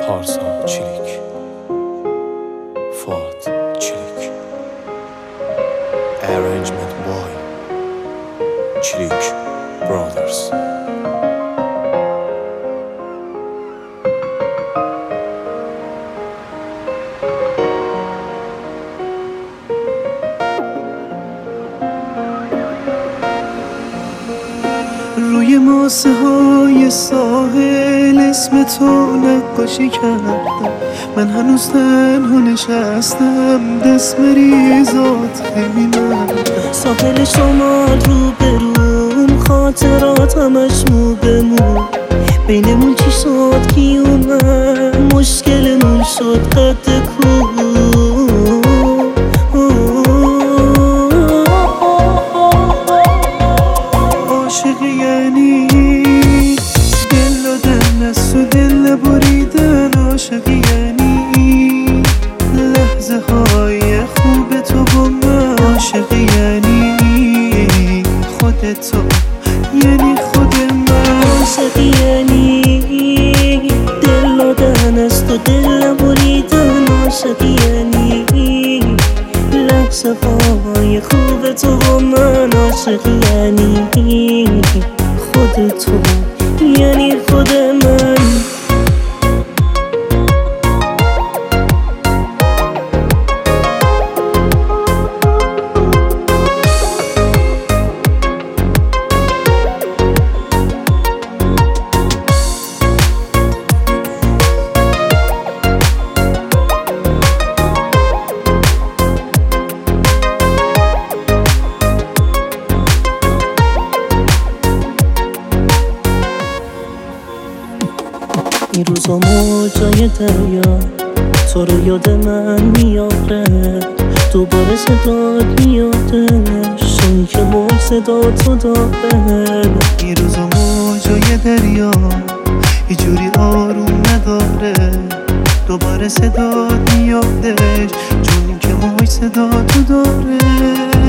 پارسا چیلیک، فواد چیلیک. Arrangement by Chilik Brothers. روی ماسه های ساحل اسم تو نقاشی کردم. من هنوز تنها نشستم، دست مریزات ببینم. ساحل شمال رو بروم، خاطرات همش مو به مو. بینمون چی شد کی اومد، مشکلمون شد قد کو. عاشقی یعنی دل دادن از تو، دل بریدن. عاشقی یعنی لحظه های خوب تو با من. عاشقی یعنی خودتو، یعنی خود من. عاشقی یعنی دل دادن از تو، دل بریدن. عاشقی یعنی لحظه های خوب تو با من. عاشقی یعنی خودتو، یعنی خود من. این روزا موجای دریا تو رو یاد من میاره، دوباره صدات میادش، اون که موج صدا تو داره. این روزا موجای دریا یه جوری آروم نداره، دوباره صدات میادش، چون که موج صدا تو داره.